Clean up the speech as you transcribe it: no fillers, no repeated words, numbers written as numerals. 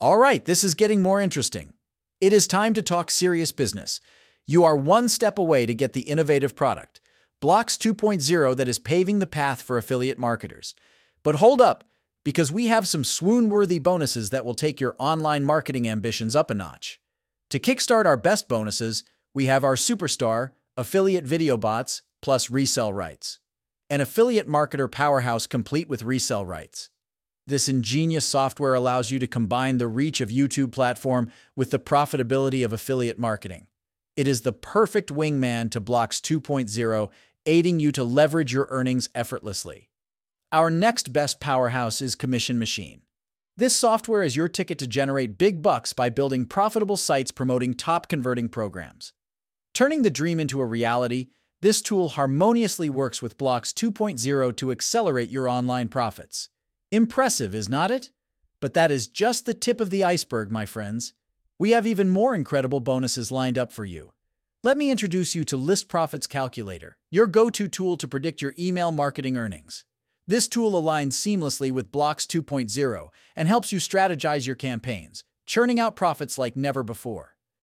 All right, this is getting more interesting. It is time to talk serious business. You are one step away to get the innovative product, Blocks 2.0, that is paving the path for affiliate marketers. But hold up, because we have some swoon-worthy bonuses that will take your online marketing ambitions up a notch. To kickstart our best bonuses, we have our superstar, affiliate video bots, plus resell rights. An affiliate marketer powerhouse complete with resell rights. This ingenious software allows you to combine the reach of YouTube platform with the profitability of affiliate marketing. It is the perfect wingman to Blocks 2.0, aiding you to leverage your earnings effortlessly. Our next best powerhouse is Commission Machine. This software is your ticket to generate big bucks by building profitable sites promoting top converting programs. Turning the dream into a reality, this tool harmoniously works with Blocks 2.0 to accelerate your online profits. Impressive, is not it? But that is just the tip of the iceberg, my friends. We have even more incredible bonuses lined up for you. Let me introduce you to List Profits Calculator, your go-to tool to predict your email marketing earnings. This tool aligns seamlessly with Blocks 2.0 and helps you strategize your campaigns, churning out profits like never before.